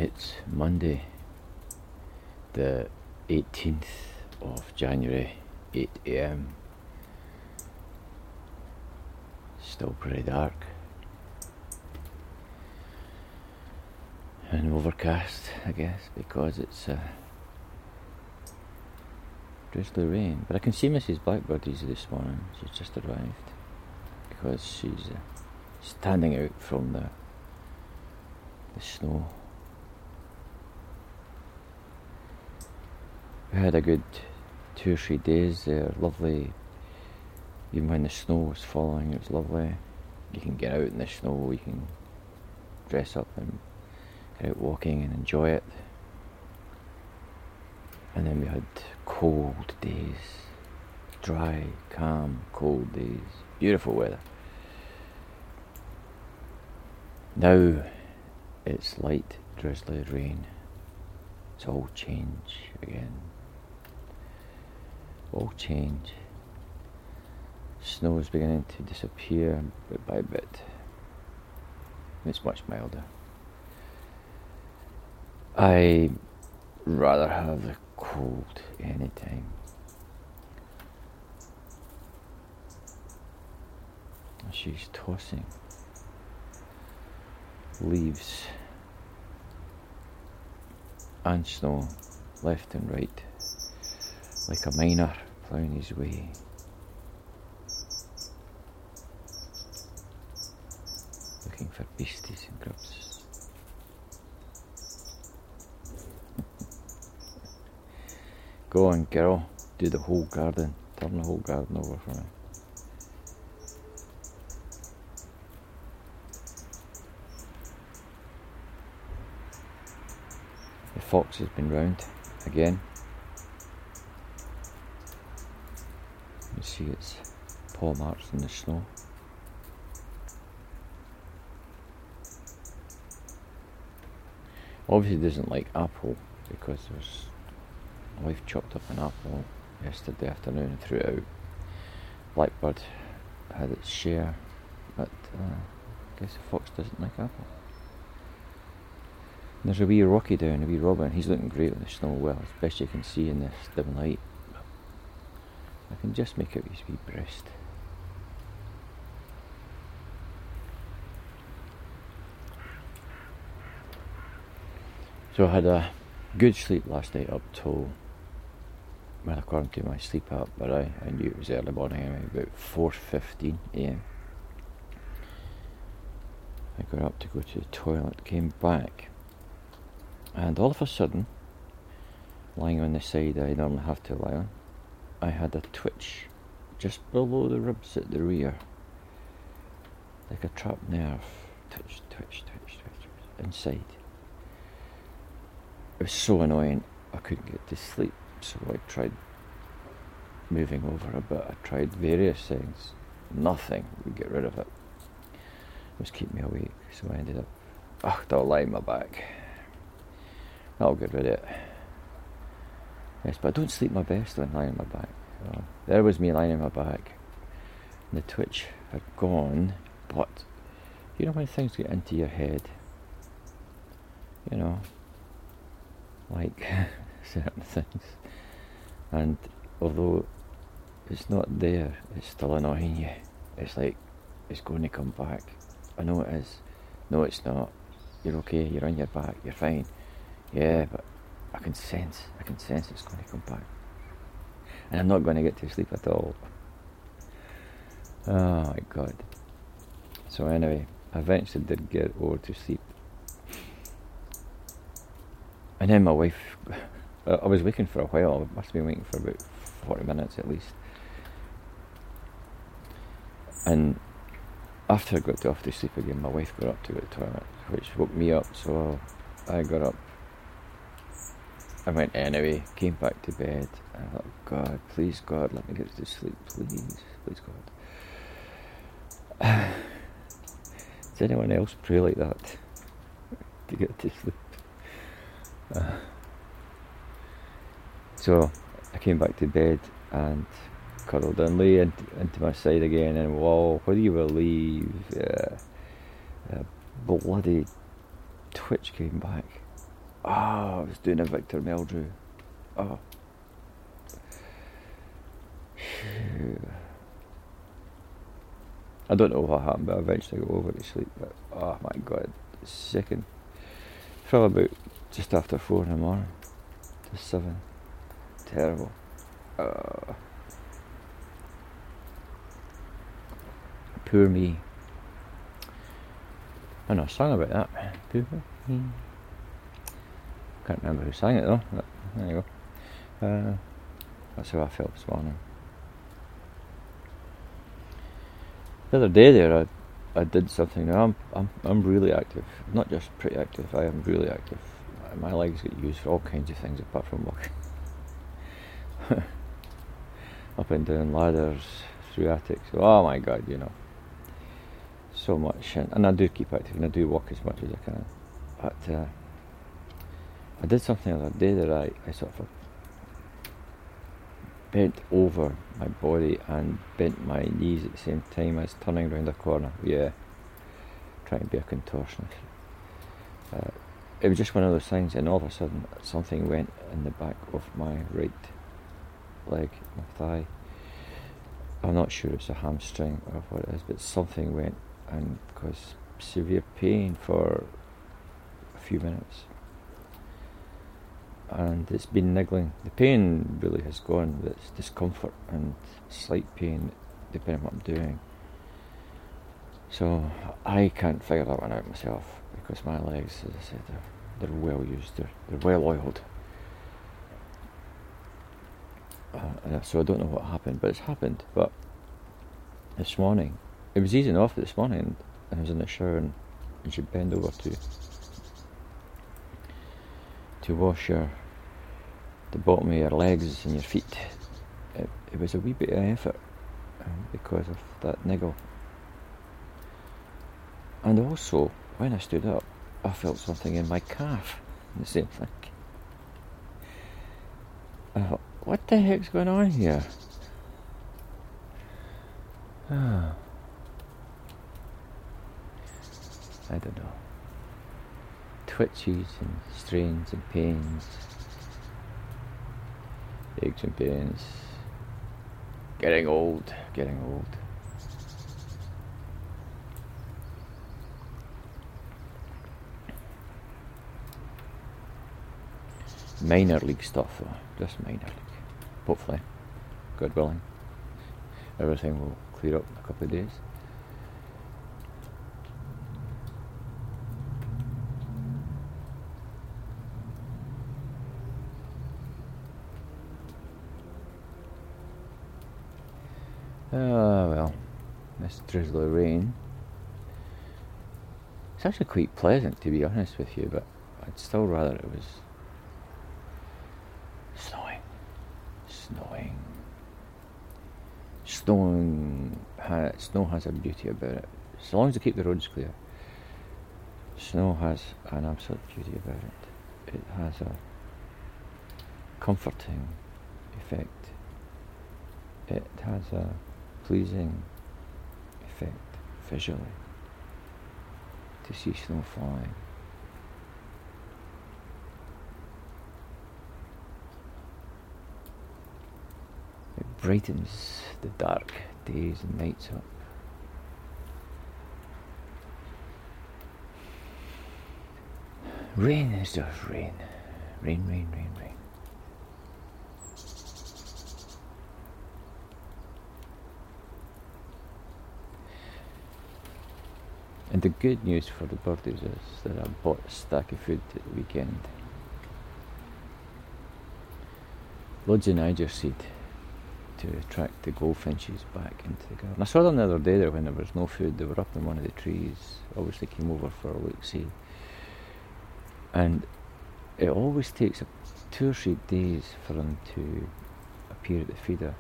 It's Monday, the 18th of January, 8 AM. Still pretty dark and overcast, I guess, because it's drizzly rain. But I can see Mrs. Blackbird easy this morning. She's just arrived because she's standing out from the snow. We had a good 2 or 3 days there, lovely. Even when the snow was falling, it was lovely. You can get out in the snow, you can dress up and get out walking and enjoy it. And then we had cold days, dry, calm, cold days, beautiful weather. Now it's light, drizzly rain. It's all change again. All change. Snow is beginning to disappear bit by bit. It's much milder. I rather have the cold anytime. She's tossing leaves and snow left and right, like a miner ploughing his way. Looking for beasties and grubs. Go on, girl, do the whole garden. Turn the whole garden over for me. The fox has been round again. You see its paw marks in the snow. Obviously doesn't like apple because my wife chopped up an apple yesterday afternoon and threw it out. Blackbird had its share, but I guess the fox doesn't like apple. And there's a wee Rocky down, a wee robin. He's looking great on the snow, well, as best you can see in this dim light. I can just make out his wee breast. So I had a good sleep last night up till, well, according to my sleep app, but I knew it was early morning anyway, about 4:15 AM. I got up to go to the toilet, came back, and all of a sudden, lying on the side I normally have to lie on, I had a twitch just below the ribs at the rear, like a trapped nerve. Twitch, inside. It was so annoying, I couldn't get to sleep, so I tried moving over a bit. I tried various things. Nothing would get rid of it. It was keeping me awake, so I ended up, that'll lie on my back. That'll get rid of it. Yes, but I don't sleep my best when lying on my back. There was me lying on my back, and the twitch had gone, but you know when things get into your head, you know, like certain things, and although it's not there, it's still annoying you. It's like it's going to come back. I know it is. No, it's not. You're okay, you're on your back, you're fine. Yeah, but I can sense it's going to come back. And I'm not going to get to sleep at all. Oh my God. So anyway, I eventually did get over to sleep. And then my wife, I was waking for a while, I must have been waking for about 40 minutes at least. And after I got off to sleep again, my wife got up to go to the toilet, which woke me up, so I got up. I went anyway, came back to bed, and I thought, God, please God, let me get to sleep, please God. Does anyone else pray like that to get to sleep? So I came back to bed and cuddled and lay into my side again, and whoa, what do you believe? A bloody twitch came back. I was doing a Victor Meldrew. Oh. I don't know what happened, but I eventually got over to sleep. But oh my god, second. From about just after 4 in the morning to 7. Terrible. Poor me. I know a song about that. Poor me. Can't remember who sang it though. But there you go. That's how I felt this morning. The other day there, I did something. Now I'm really active. Not just pretty active. I am really active. My legs get used for all kinds of things apart from walking. Up and down ladders, through attics. Oh my god, so much. And I do keep active, and I do walk as much as I can. But I did something the other day that I sort of bent over my body and bent my knees at the same time as turning around a corner. Yeah, trying to be a contortionist. It was just one of those things, and all of a sudden something went in the back of my right leg, my thigh. I'm not sure it's a hamstring or what it is, but something went and caused severe pain for a few minutes. And it's been niggling. The pain really has gone, but it's discomfort and slight pain depending on what I'm doing. So I can't figure that one out myself, because my legs, as I said, they're well used, they're well oiled. So I don't know what happened, but it's happened. But this morning, it was easy enough this morning, and I was in the shower, and you bend over to wash the bottom of your legs and your feet. It was a wee bit of effort because of that niggle. And also, when I stood up, I felt something in my calf. The same thing. I thought, what the heck's going on here? I don't know. Twitches and strains and pains. Aches and pains. Getting old. Minor league stuff though, just minor league. Hopefully, God willing, everything will clear up in a couple of days. Well, this drizzly rain. It's actually quite pleasant, to be honest with you, but I'd still rather it was snowing. Snow has a beauty about it. As long as they keep the roads clear, snow has an absolute beauty about it. It has a comforting effect. It has a pleasing effect visually to see snow falling. It brightens the dark days and nights up. Rain is just rain. Rain. And the good news for the birdies is that I bought a stack of food at the weekend. Loads of Niger seed to attract the goldfinches back into the garden. I saw them the other day there when there was no food. They were up in one of the trees. Obviously came over for a look-see. And it always takes 2 or 3 days for them to appear at the feeder.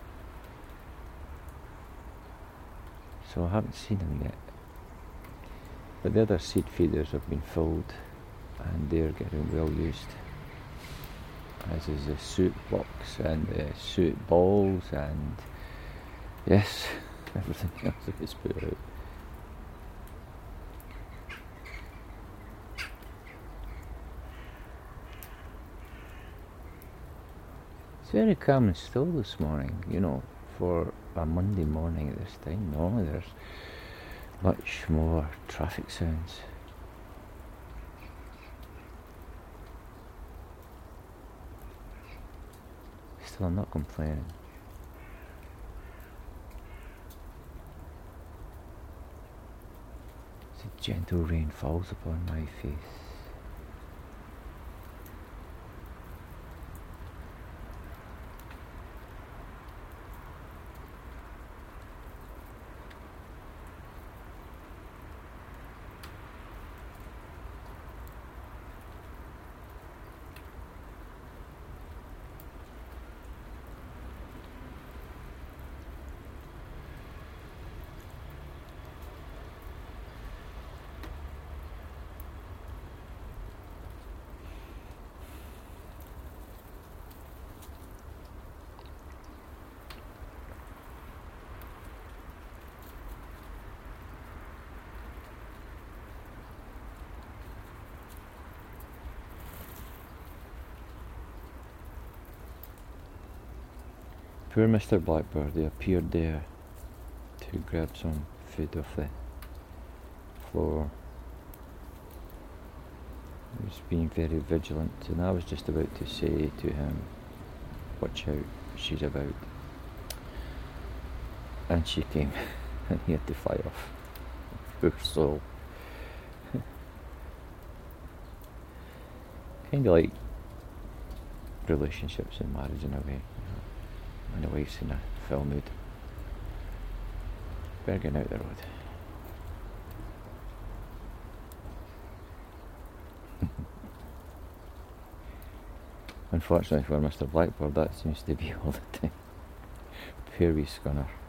So I haven't seen them yet. But the other seed feeders have been filled and they're getting well used. As is the suet box and the suet balls and yes, everything else that gets put out. It's very calm and still this morning, for a Monday morning at this time. Normally there's much more traffic sounds. Still, I'm not complaining. As a gentle rain falls upon my face. Poor Mr. Blackbird, he appeared there to grab some food off the floor. He was being very vigilant, and I was just about to say to him, watch out, she's about. And she came, and he had to fly off. Poor soul. Kind of like relationships and marriage in a way. When the wife's in a full mood. Better get out the road. Unfortunately for Mr. Blackbird, that seems to be all the time. Poor wee Scunner.